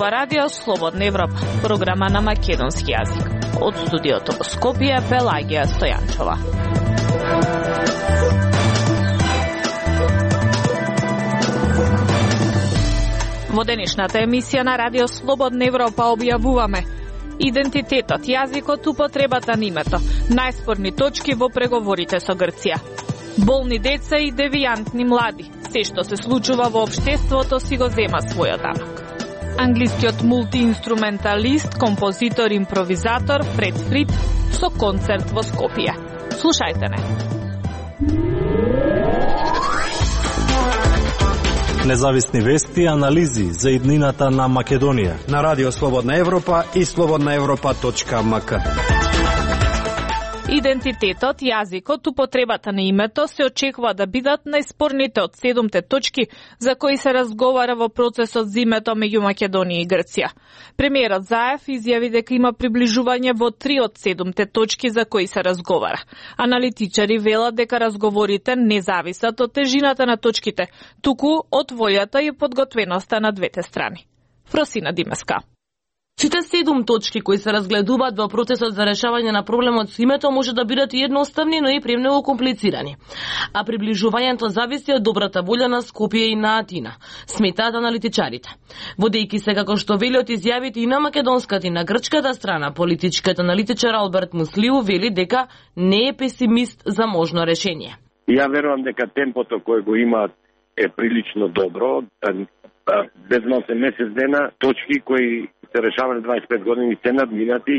зборува Радио Слободна Европа, програма на македонски јазик. Од студиото во Скопје, Пелагија Стојанчова. Во денешната емисија на Радио Слободна Европа објавуваме идентитетот, јазикот, употребата на името, најспорни точки во преговорите со Грција. Болни деца и девијантни млади, се што се случува во општеството си го зема својот данок. Англискиот мултиинструменталист, композитор, импровизатор Фред Фрид со концерт во Скопје. Слушајте не. Независни вести и анализи за иднината на Македонија на Радио Слободна Европа и slobodnaevropa.mk. Идентитетот, јазикот, употребата на името се очекува да бидат најспорните од 7 точки за кои се разговара во процесот за името меѓу Македонија и Грција. Премиерот Заев изјави дека има приближување во 3 од 7 точки за кои се разговара. Аналитичари велат дека разговорите не зависат од тежината на точките, туку од волјата и подготвеноста на двете страни. Фросина Димеска. Сите 7 точки кои се разгледуваат во процесот за решавање на проблемот со името може да бидат и едноставни, но и премногу комплицирани. А приближувањето зависи од добрата волја на Скопје и на Атина, сметаат аналитичарите. Водејќи се како што вели од изјавите и на македонската и на грчката страна, политичкиот аналитичар Алберт Муслиу вели дека не е песимист за можно решение. Ја верувам дека темпото кое го имаат е прилично добро. Без малце месец дена точки кои се решавани 25 години се надминати,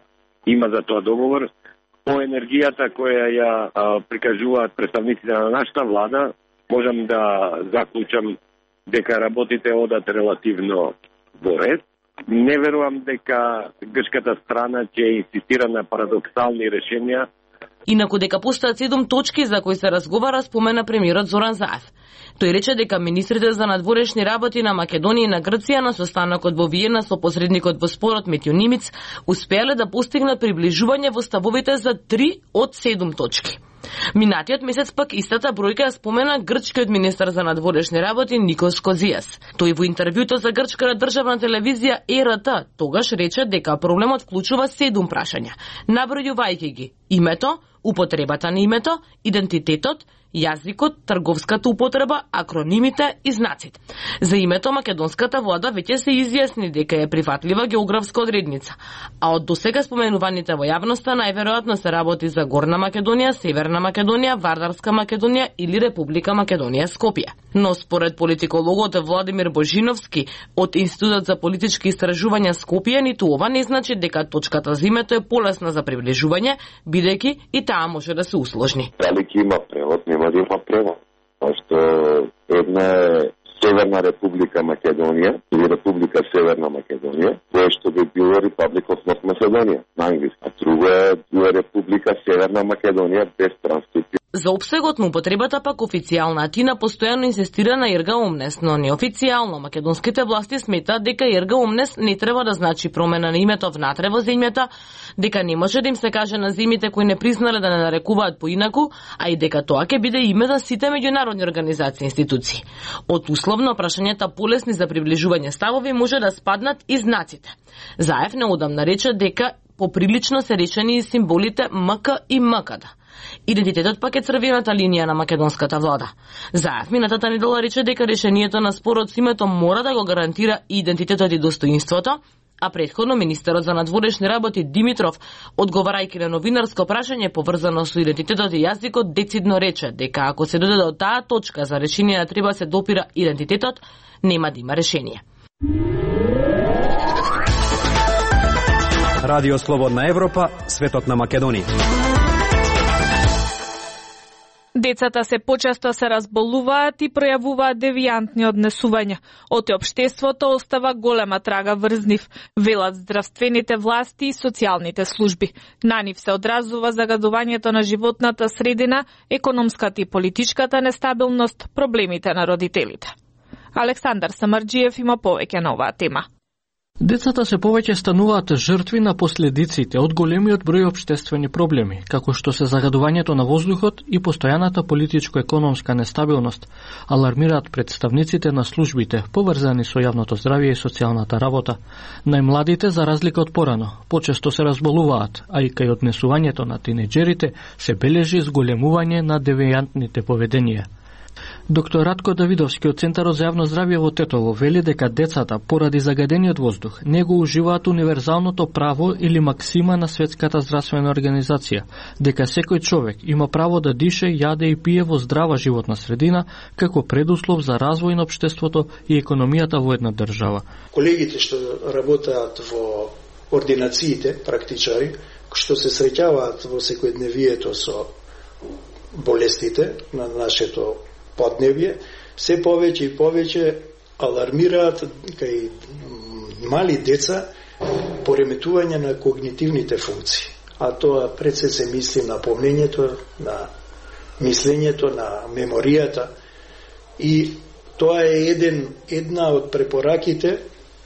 има за тоа договор. По енергијата која ја прикажуваат представниците на нашата влада, можам да заклучам дека работите одат релативно во ред. Не верувам дека грчката страна ќе инсистира на парадоксални решенија. Инаку дека постојат 7 точки за кои се разговара, спомена премиерот Зоран Заев. Тој рече дека министрите за надворешни работи на Македонија и на Грција на состанокот во Виена со посредникот во спорот Метјо Нимиц успеале да постигнат приближување во ставовите за 3 од 7 точки. Минатиот месец пак истата бројка ја спомена грчкиот министар за надворешни работи Никос Козијас. Тој во интервјуто за грчката државна телевизија ЕРТ тогаш рече дека проблемот вклучува 7 прашања, набројувајќи ги: името, употребата на името, идентитетот, јазикот, трговската употреба, акронимите и знаците. За името македонската влада веќе се изјасни дека е прифатлива географска одредница, а од досега споменуваните во јавноста најверојатно се работи за Горна Македонија, Северна Македонија, Вардарска Македонија или Република Македонија Скопје. Но според политикологот Владимир Божиновски од Институтот за политички истражувања Скопје, ниту ова не значи дека точката за името е полесна за приближување, бидејќи и таа може да се усложни. Дали ќе има превод, нема да има превод. Пошто една е Северна Република Македонија или Република Северна Македонија, која што би било Republic of North Macedonia на англиски, а друга е Република Северна Македонија без транскрипција. За опсегот на употребата пак официјална Атина постојано инсистира на Ирга Умнес, но неофицијално македонските власти сметаат дека Ирга Умнес не треба да значи промена на името внатре во земјата, дека не може да им се каже на земјите кои не признале да не нарекуваат поинаку, а и дека тоа ќе биде име за сите меѓународни организации и институции. Од условно прашањата полесни за приближување ставови може да спаднат и знаците. Заев неодамна рече дека поприлично се решени и символите МК и МКД. Идентитетот пак е црвената линија на македонската влада. Заев минатата недела рече дека решението на спорот со името мора да го гарантира и идентитетот и достоинството, а претходно министерот за надворешни работи Димитров, одговарајќи на новинарско прашање поврзано со идентитетот и јазикот, децидно рече дека ако се дојде до таа точка за решение да треба се допира идентитетот, нема да има решение. Радио Слободна Европа, светот на Македонија. Децата се почесто се разболуваат и пројавуваат девијантни однесувања. Од општеството остава голема трага врз нив, велат здравствените власти и социјалните служби. На нив се одразува загадувањето на животната средина, економската и политичката нестабилност, проблемите на родителите. Александар Самарџиев има повеќе на оваа тема. Децата се повеќе стануваат жртви на последиците од големиот број општествени проблеми, како што се загадувањето на воздухот и постојаната политичко-економска нестабилност, алармираат представниците на службите поврзани со јавното здравје и социјалната работа. Најмладите, за разлика од порано, почесто се разболуваат, а и кај однесувањето на тинеџерите се бележи зголемување на девијантните поведенија. Доктор Радко Давидовски од Центарот за јавно здравје во Тетово вели дека децата, поради загадениот воздух, не го уживаат универзалното право или максима на Светската здравствена организација, дека секој човек има право да дише, јаде и пие во здрава животна средина, како предуслов за развој на општеството и економијата во една држава. Колегите што работаат во ординациите, практичари, што се среќаваат во секојдневието со болестите на нашето поднебје, се повеќе и повеќе алармираат кај мали деца пореметување на когнитивните функции. А тоа пред се мисли на помнењето, на мислењето, на меморијата. И тоа е една од препораките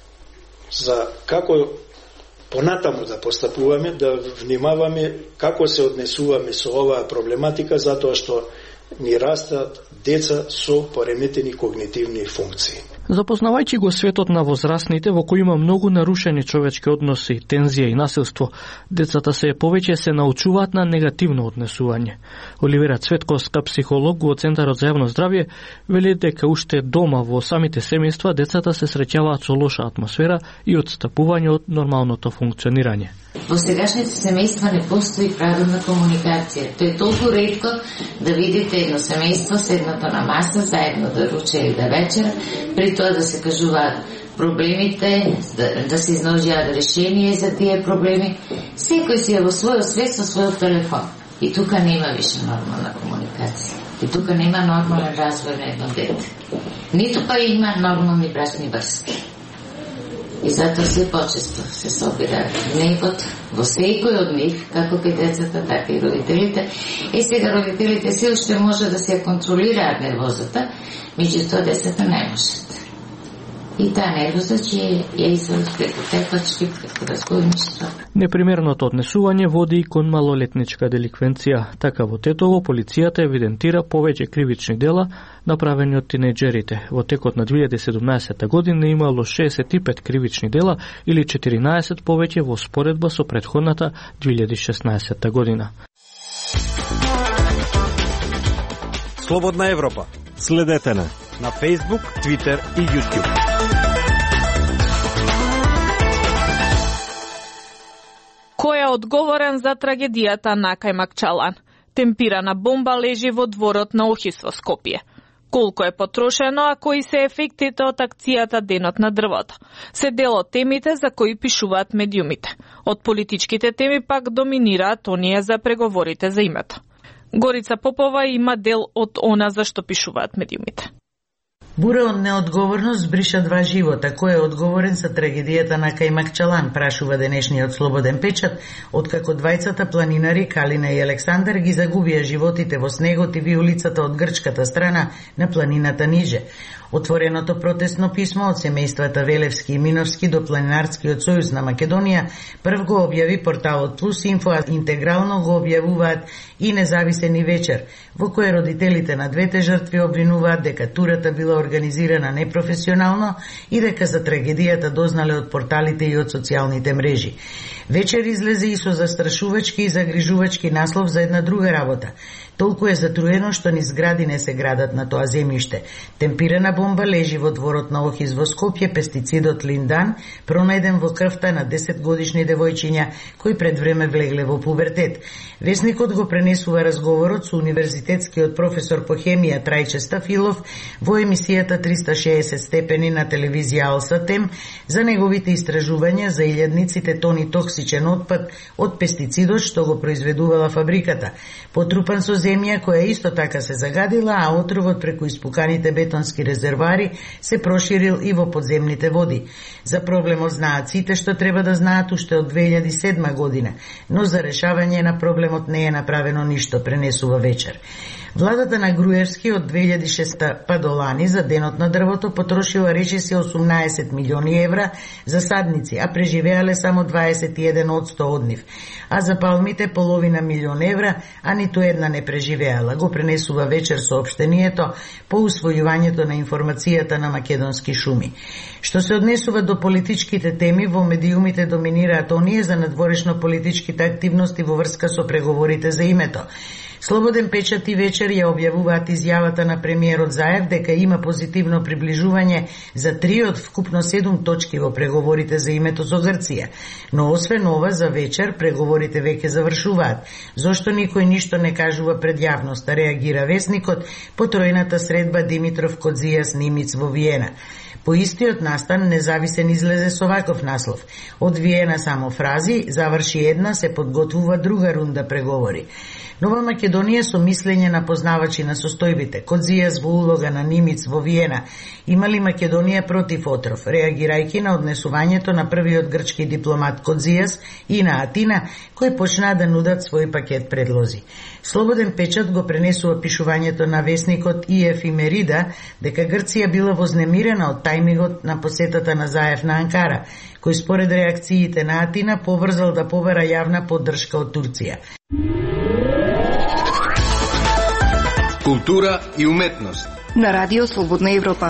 за како понатаму да постапуваме, да внимаваме како се однесуваме со оваа проблематика, затоа што ни растат деца со пореметени когнитивни функции. Запознавајќи го светот на возрастните во кој има многу нарушени човечки односи, тензија и насилство, децата повеќе се научуваат на негативно однесување. Оливера Цветковска, психолог во Центарот за јавно здравје, вели дека уште дома во самите семејства децата се среќаваат со лоша атмосфера и одстапување од нормалното функционирање. Во сегашните семејства не постои правилна комуникација. Тоа е толку ретко да видите едно семејство седнато на маса, заедно да руче или да вечера, при тоа да се кажуваат проблемите, да се изнаоѓаат решение за тие проблеми. Секој си е во својот свет со својот телефон. И тука нема више нормална комуникација. И тука нема нормален развој на едно дете. Ниту па има нормални брачни врски. И затоа се почесто се собира гневот во секој од нив, како кај децата, така и родителите. И сега родителите се уште може да се контролираат нервозата, меѓутоа децата не можат. И таа нервоза ќе ја извадат преку тепачки, преку разгојништва. Непримерното однесување води и кон малолетничка деликвенција. Така во Тетово полицијата евидентира повеќе кривични дела направени од тинеџерите. Во текот на 2017 година имало 65 кривични дела или 14 повеќе во споредба со претходната 2016 година. Слободна Европа. Следете на Facebook, Twitter и YouTube. Кој е одговорен за трагедијата на Кајмакчалан? Темпирана бомба лежи во дворот на Охис во Скопје. Колку е потрошено, а кои се ефектите од акцијата Денот на дрвото? Се дел од темите за кои пишуваат медиумите. Од политичките теми пак доминираат оние за преговорите за името. Горица Попова има дел од она за што пишуваат медиумите. Бура од неодговорност збриша 2 живота. Кој е одговорен за трагедијата на Кајмакчалан, прашува денешниот Слободен печат, откако двајцата планинари Калина и Александар ги загубија животите во снегот и виулицата од грчката страна на планината ниже. Отвореното протестно писмо од семејствата Велевски и Миновски до Планинарскиот сојуз на Македонија прв го објави порталот Плюс Инфо, а интегрално го објавуваат и Независени вечер, во кој родителите на двете жртви обвинуваат дека турата била организирана непрофесионално и дека за трагедијата дознале од порталите и од социјалните мрежи. Вечер излезе и со застрашувачки и загрижувачки наслов за една друга работа. Толку е затруено што ни згради не се градат на тоа земјиште. Темпирана бомба лежи во дворот на Охис во Скопје, пестицидот линдан пронајден во крвта на 10-годишни девојчиња кои пред време влегле во пубертет. Весникот го пренесува разговорот со универзитетскиот професор по хемија Трајче Стафилов во емисијата 360 степени на телевизија Алсатем за неговите истражувања за илјадниците тони токсичен отпад од пестицидот што го произведувала фабриката, потрупан со земја која исто така се загадила, а отровот преку испуканите бетонски резервари се проширил и во подземните води. За проблемот знаат сите што треба да знаат уште од 2007 година, но за решавање на проблемот не е направено ништо, пренесува вечер. Владата на Груевски од 2006 па до лани за денот на дрвото потрошила речиси 18 милиони евра за садници, а преживеале само 21% од нив. А за палмите половина милион евра, а ниту една не преживеала, го пренесува вечер соопштението по усвојувањето на информацијата на Македонски шуми. Што се однесува до политичките теми, во медиумите доминираат оние за надворешно политичките активности во врска со преговорите за името. Слободен печат и вечер ја објавуваат изјавата на премиерот Заев дека има позитивно приближување за 3 од вкупно 7 точки во преговорите за името со Грција. Но освен ова, за вечер преговорите веќе завршуваат. Зошто никој ништо не кажува пред јавноста, реагира весникот по тројната средба Димитров Кодзијас Нимиц во Виена. По истиот настан Независен излезе со ваков наслов. Од Виена само фрази, заврши една, се подготвува друга рунда преговори. Нова Македонија со мислење на познавачи на состојбите, Кодзијас во улога на Нимиц во Виена, имали Македонија против отров, реагирајќи на однесувањето на првиот грчки дипломат Кодзијас и на Атина, кои почнаа да нудат свој пакет предлози. Слободен печат го пренесува пишувањето на весникот ИФ и Мерида дека Грција била вознемирена од тајмигот на посетата на Заев на Анкара, кој според реакциите на Атина побрзал да побара јавна поддршка од Турција. Култура и уметност на Радио Слободна Европа.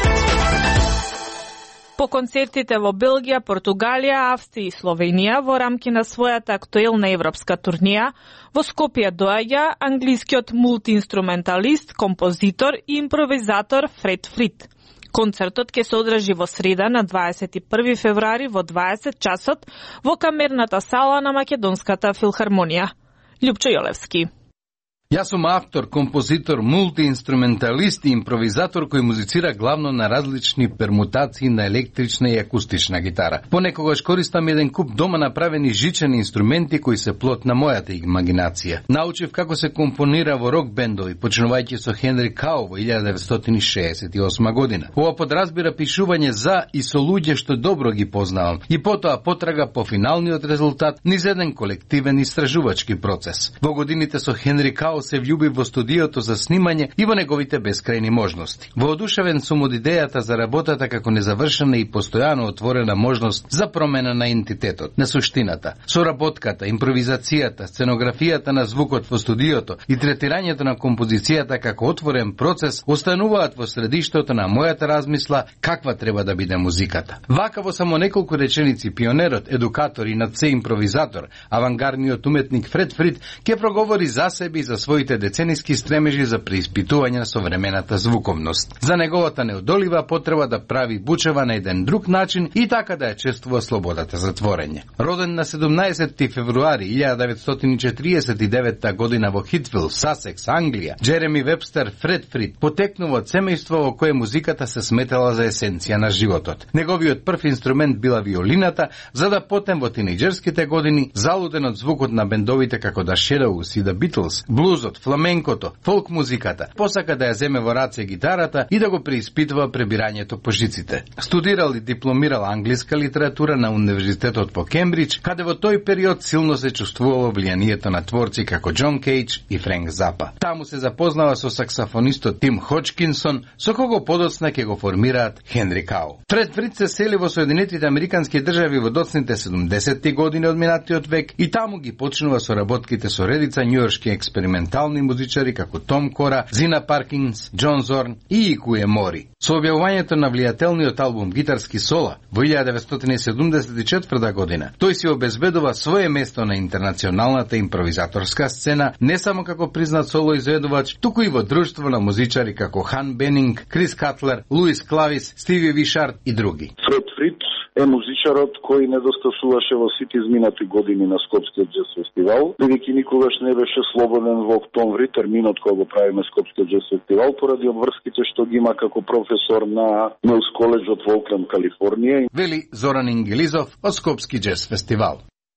По концертите во Белгија, Португалија, Австрија и Словенија во рамки на својата актуелна европска турнија, во Скопје доаѓа англискиот мултиинструменталист, композитор и импровизатор Фред Фрид. Концертот ќе се одржи во среда на 21 февруари во 20 часот во камерната сала на Македонската филхармонија. Љупчо Јолевски. Јас сум автор, композитор, мултиинструменталист и импровизатор кој музицира главно на различни пермутации на електрична и акустична гитара. Понекогаш користам еден куп дома направени жичени инструменти кои се плод на мојата имагинација. Научив како се компонира во рок бендови, почнувајќи со Хенри Као во 1968 година. Ова подразбира пишување за и со луѓе што добро ги познавам и потоа потрага по финалниот резултат низ еден колективен истражувачки процес. Во годините со Хенри Као се влюби во студиото за снимање и во неговите бескрајни можности. Воодушевен сум од идејата за работата како незавршена и постојано отворена можност за промена на ентитетот, на суштината. Соработката, импровизацијата, сценографијата на звукот во студиото и третирањето на композицијата како отворен процес остануваат во средиштето на мојата размисла каква треба да биде музиката. Вака во само неколку реченици пионерот, едукатор и над се импровизатор, авангардниот уметник Фред Фрид ќе проговори за себе и за своите децениски стремежи за преиспитување на современата звуковност, за неговата неодолива потреба да прави бучева на еден друг начин и така да ја чествува слободата за творење. Роден на 17 февруари 1949 година во Хитвил, Сасекс, Англија, Джереми Вебстер Фред Фрид потекнува од семејство во кое музиката се сметала за есенција на животот. Неговиот прв инструмент била виолината, за да потем во тинејџерските години, залуден од звукот на бендовите како The Shadows и The Beatles, блузот, фламенкото, фолк музиката, посака да ја земе во раце гитарата и да го преиспитува пребирањето по жиците. Студирал и дипломирал англиска литература на Универзитетот по Кембридж, каде во тој период силно се чувствувало влијанието на творци како Џон Кейдж и Френк Запа. Таму се запознава со саксофонистот Тим Ходжкинсон, со кого подоцна ќе го формираат Хенри Као. Фред Фрид се сели во Соединетите Американски држави во доцните 70-ти години од минатиот век и таму ги почнува соработките со редица њујоршки експериментални музичари како Том Кора, Зина Паркинс, Џон Зорн и Икуе Мори. Со објавувањето на влијателниот албум Гитарски сола во 1974 година, тој си обезбедува свое место на интернационалната импровизаторска сцена, не само како признат соло изведувач, туку и во друштво на музичари како Хан Бенинг, Крис Катлер, Луис Клавис, Стиви Вишард и други. Фред Фрид е музичарот кој недостасуваше во сите изминати години на Скопскиот џез фестивал, бидејќи никогаш не беше слободен во октомври, терминот кога го правиме Скопскиот џез фестивал, поради обврските што ги има како професор на Милс коледжот во Окленд, Калифорнија. Вели Зоран Ингелизов од Скопски џез фестивал.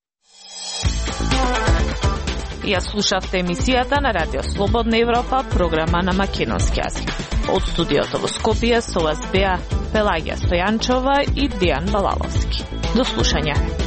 Ја слушавте емисијата на Радио Слободна Европа, програма на македонски јазик. Од студиото во Скопје со вас беа Пелагија Стојанчова и Дијан Балаловски. До слушање.